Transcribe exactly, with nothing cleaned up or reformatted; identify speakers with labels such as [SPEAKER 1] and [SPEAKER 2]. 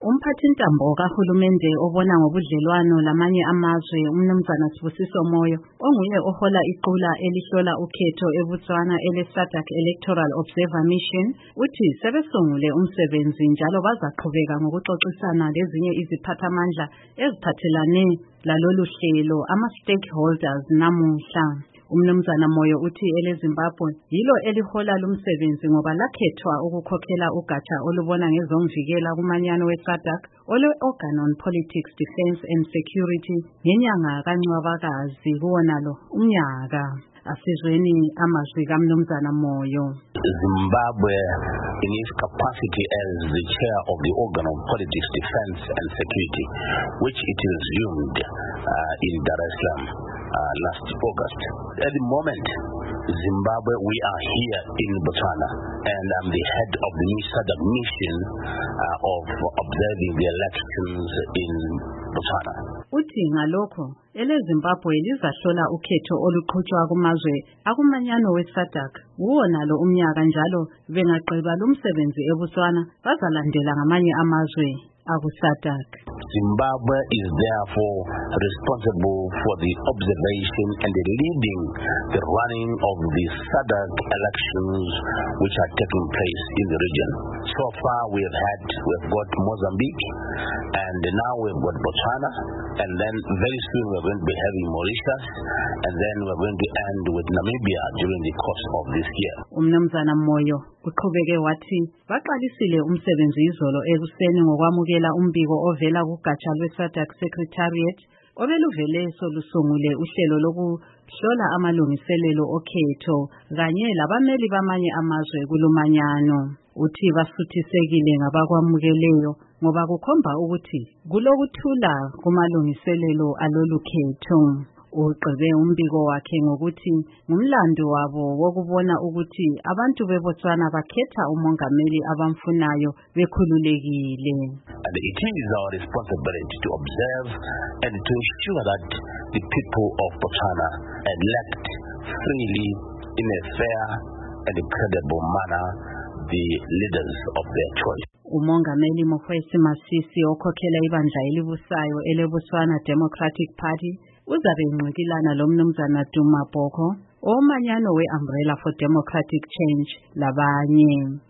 [SPEAKER 1] Umphathintambo kahulumende obona ngobudlelwano lamanye amazwe umnumzana Sibusiso Moyo onguye ohola iqula elihlola ukhetho eBotswana ele-SADC Electoral Observer Mission uthi sebesungule umsebenzi njalo bazaqhubeka ngokuxoxisana lezinye iziphathamandla eziphathelane lalolu hlelo ama-stakeholders namuhla. Umnumzana Moyo uthi eleZimbabwe yilo elihola lumsebenzi ngoba lakhethwa ukukhokhela ugatsha olubona ngezomvikela kumanyano we-SADC ole-Organ on Politics, Defence and Security ngenyanga kaNcwabakazi kuwonalo umnyaka. Asizweni amazwi kaMnumzana Moyo.
[SPEAKER 2] Zimbabwe, in its capacity as the chair of the Organ on Politics, Defence and Security, which it resumed uh, in Dar es Salaam uh, last August. At the moment, Zimbabwe, we are here in Botswana, and I'm the head of the new SADC mission uh, of observing the elections in Botswana.
[SPEAKER 1] Uthi ngalokho eleZimbabwe lizahlola ukhetho oluqhutshwa kumazwe akumanyano we-SADC kuwona lo umnyaka njalo bengaqeba lumsebenzi eBotswana bazalandela ngamanye amazwe aku-SADC.
[SPEAKER 2] Zimbabwe is therefore responsible for the observation and the leading the running of the SADC elections which are taking place in the region. So far we have had, we have got Mozambique, and now we've got Botswana, and then very soon we're going to be having Mauritius, and then we're going to end with Namibia during the course of this year.
[SPEAKER 1] Umnumzana Moyo uqhubeke wathi baqalisile umsebenzi izolo ekuseni ngokwamukela umbiko ovela kugatsha lwe-SADC Secretariat obeluvele solusungule uhlelo lokuhlola amalungiselelo okhetho kanye labameli bamanye amazwe kulumanyano. Uthi basuthisekile ngabakwamukeleyo ngoba kukhomba ukuthi kulokuthula kumalungiselelo alolu khetho. Uqhube umbiko wakhe ngokuthi ngumlando wabo wokubona ukuthi abantu beBotswana bakhetha umongameli abamfunayo bekhululekile.
[SPEAKER 2] And it is our responsibility to observe and to ensure that the people of Botswana elect freely in a fair and credible manner the leaders of their choice.
[SPEAKER 1] Umongameli Mokgweetsi Masisi okhokhela ibandla elibusayo eleBotswana Democratic Party uzabe enqikilana lomnumzana Duma Boko omanyano we-Umbrella for Democratic Change labanye.